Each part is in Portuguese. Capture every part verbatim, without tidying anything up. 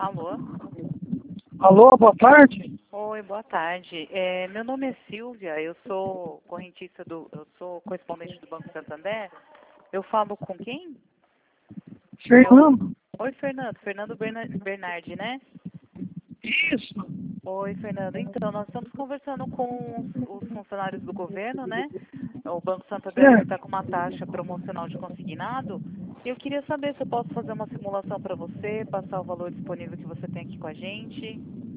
Alô? Alô, boa tarde. Oi, boa tarde. É, meu nome é Silvia, eu sou correntista do, eu sou correspondente do Banco Santander. Eu falo com quem? Fernando. Eu, oi, Fernando. Fernando Berna- Bernardi, né? Isso. Oi, Fernando. Então, nós estamos conversando com os, os funcionários do governo, né? O Banco Santander ele está Certo. com uma taxa promocional de consignado. E eu queria saber se eu posso fazer uma simulação para você, passar o valor disponível que você tem aqui com a gente.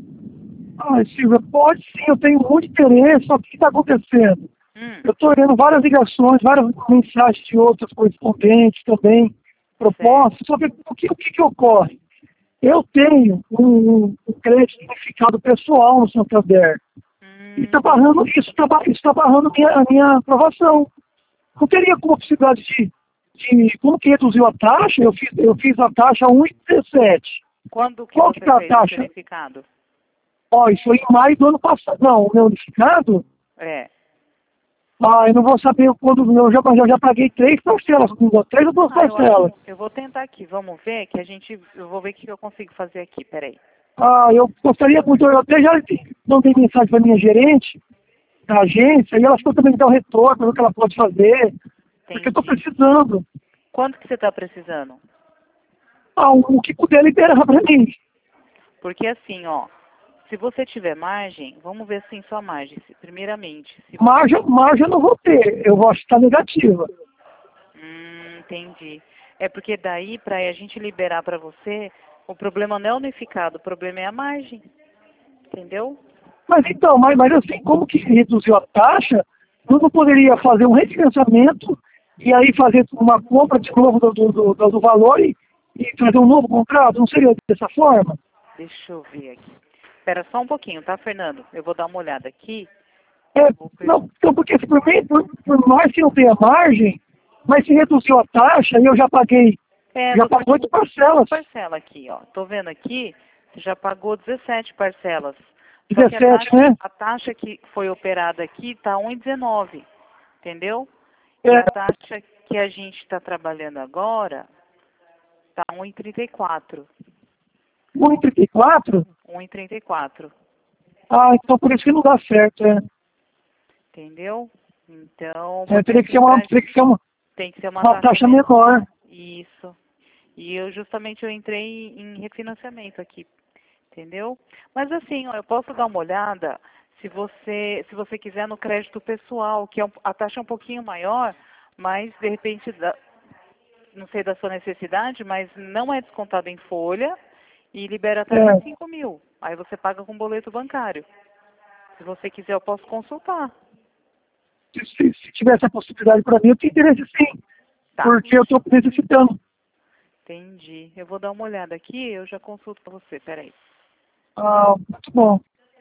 Ah, Silvia, pode sim, eu tenho muito interesse, só que o que está acontecendo? Hum, Eu estou vendo várias ligações, várias mensagens de outros correspondentes também, certo. propostas, só que o que, o que, que ocorre? Eu tenho um, um crédito unificado pessoal no Santander, e Hum, está barrando, isso está tá barrando minha, a minha aprovação. Não teria como possibilidade de, de como que reduziu a taxa, eu fiz, eu fiz a taxa um vírgula dezessete. quando que Qual que você está a fez esse taxa? unificado? Ó, isso foi em maio do ano passado. Não, o meu unificado? É. Ah, eu não vou saber quando o meu, já, mas eu já paguei três parcelas, comigo, três ou duas Ah, eu acho. parcelas. Eu vou tentar aqui. Vamos ver que a gente. Eu vou ver o que eu consigo fazer aqui. Peraí. Ah, eu gostaria muito, eu até já mandei mensagem para minha gerente da agência, e ela ficou também me dar o retorno, o que ela pode fazer, porque eu estou Entendi. precisando. Quanto que você está precisando? Ah, o, o que puder liberar para mim. Porque assim, ó. Se você tiver margem, vamos ver assim sua margem. Se- Primeiramente, se você. Margem, margem eu não vou ter, eu vou estar negativa. Hum, entendi. É porque daí, para a gente liberar para você, o problema não é unificado, o problema é a margem. Entendeu? Mas então, mas, mas assim, como que reduziu a taxa, eu não poderia fazer um refinanciamento e aí fazer uma compra de novo do, do, do, do valor e, e fazer um novo contrato? Não seria dessa forma? Deixa eu ver aqui. Espera só um pouquinho, tá, Fernando? Eu vou dar uma olhada aqui. É, Vou per- não, então, porque se por, mim, por, por mais que eu tenha margem, mas se reduziu a taxa e eu já paguei, É, já você paguei oito parcelas, parcela aqui, ó. Tô vendo aqui, você já pagou dezessete parcelas. Só que a dezessete, taxa, né? a taxa que foi operada aqui tá um vírgula dezenove, entendeu? E É, a taxa que a gente está trabalhando agora tá um vírgula trinta e quatro. um vírgula trinta e quatro? um vírgula trinta e quatro, Ah, então por isso que não dá certo, é. entendeu? Então, É, porque teria que ser assim, uma, pra, teria que ser uma, tem que ser uma uma taxa taxa menor. menor. Isso. E eu justamente eu entrei em refinanciamento aqui, entendeu? Mas assim, ó, eu posso dar uma olhada se você, se você quiser no crédito pessoal, que é um- a taxa é um pouquinho maior, mas de repente, dá- não sei da sua necessidade, mas não é descontado em folha e libera até vinte e É. cinco mil. Aí você paga com boleto bancário. Se você quiser, eu posso consultar. Se, se, se tivesse a possibilidade para mim, eu tenho interesse sim, Tá, porque eu estou necessitando. entendi. Eu vou dar uma olhada aqui, eu já consulto para você, peraí. Ah, muito bom.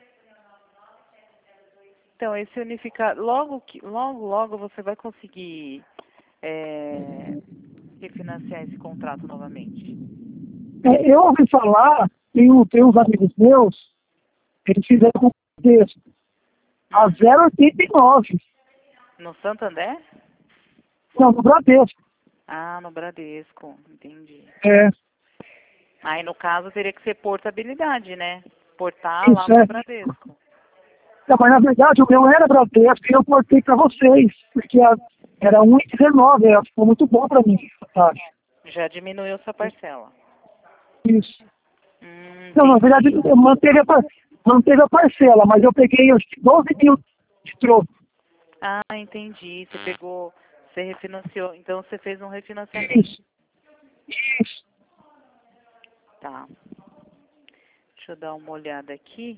Então, esse unificado, logo, que, logo, logo você vai conseguir é, refinanciar esse contrato novamente. É, eu ouvi falar, tem, um, tem uns amigos meus, eles fizeram com o Bradesco, a Hum. zero vírgula oitenta e nove. No Santander? Não, no Bradesco. Ah, no Bradesco, entendi. É, Aí, no caso, teria que ser portabilidade, né? Portar lá isso no é. Bradesco. Não, mas na verdade o meu era Bradesco e eu cortei para vocês, porque a, era um vírgula dezenove, é, ficou muito bom para mim essa taxa. Já diminuiu sua parcela. Isso. Hum, Não, na verdade entendi. eu manteve a, par- manteve a parcela, mas eu peguei acho que doze mil de troco. Ah, entendi. Você pegou, você refinanciou. Então, você fez um refinanciamento. Isso, isso. Tá. Deixa eu dar uma olhada aqui.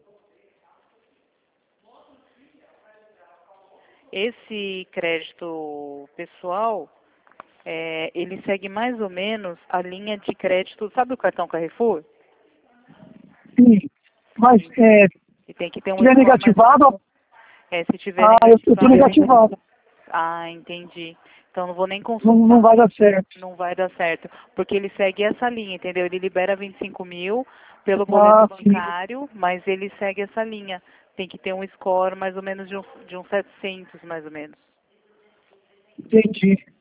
Esse crédito pessoal, é, ele segue mais ou menos a linha de crédito, sabe o cartão Carrefour? Sim. Mas é, se Que tem que ter um tiver score mais... negativado, É, se tiver ah, eu estou negativado... negativado. Ah, entendi. Então não vou nem Não, não consultar. vai dar certo. Não vai dar certo. Porque ele segue essa linha, entendeu? Ele libera vinte e cinco mil pelo boleto Ah, sim, bancário, mas ele segue essa linha. Tem que ter um score mais ou menos de uns, de uns setecentos, mais ou menos. entendi.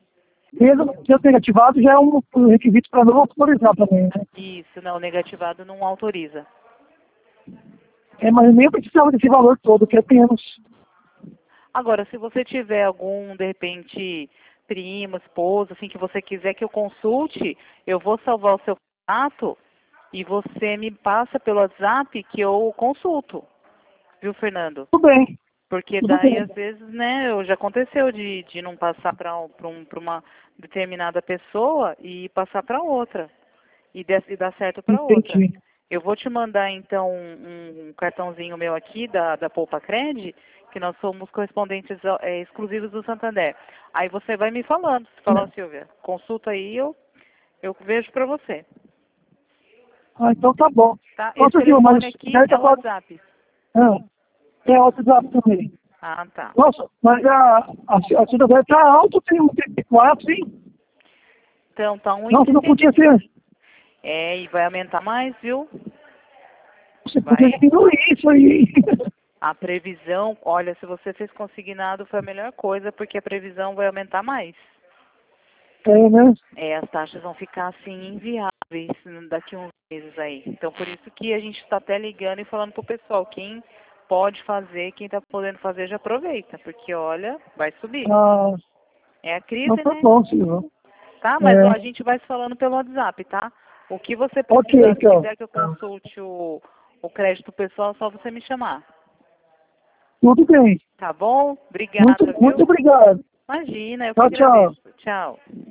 Mesmo sendo negativado, já é um requisito para não autorizar também, né? Isso, não, negativado não autoriza. É, mas eu nem precisava desse valor todo, que é menos. Agora, se você tiver algum, de repente, primo, esposa, assim, que você quiser que eu consulte, eu vou salvar o seu contato e você me passa pelo WhatsApp que eu consulto. Viu, Fernando? Tudo bem. Porque Tudo daí, bem. às vezes, né, já aconteceu de, de não passar para um, um, uma determinada pessoa e passar para outra. E, de, e dar certo para outra. Entendi. Eu vou te mandar, então, um, um cartãozinho meu aqui da, da Poupa Cred, que nós somos correspondentes é, exclusivos do Santander. Aí você vai me falando. Você fala, Silvia, consulta aí, eu, eu vejo para você. Ah, então tá bom. Tá? Esse Nossa, viu, mas telefone aqui deve é tá o falando. WhatsApp. Ah, é WhatsApp também. Ah, tá. Nossa, mas a, a, a cidadania tá alta, tem um trinta e quatro, sim. Então, tá um Nossa, não podia ser. É, e vai aumentar mais, viu? Você Vai. podia diminuir isso aí. A previsão, olha, se você fez consignado foi a melhor coisa, porque a previsão vai aumentar mais. É, né? É, as taxas vão ficar assim inviáveis daqui a uns meses aí. Então, por isso que a gente está até ligando e falando pro pessoal, quem pode fazer, quem está podendo fazer, já aproveita, porque olha, vai subir. Ah, É a crise, não tá né? bom, senhor. Tá, mas ó, É. a gente vai se falando pelo WhatsApp, tá? O que você Ok, precisar, se então. quiser que eu consulte o, o crédito pessoal, é só você me chamar. Tudo bem. Tá bom? Muito, Obrigada, muito viu? obrigado. Imagina, eu que Tchau, tchau. agradeço. Tchau.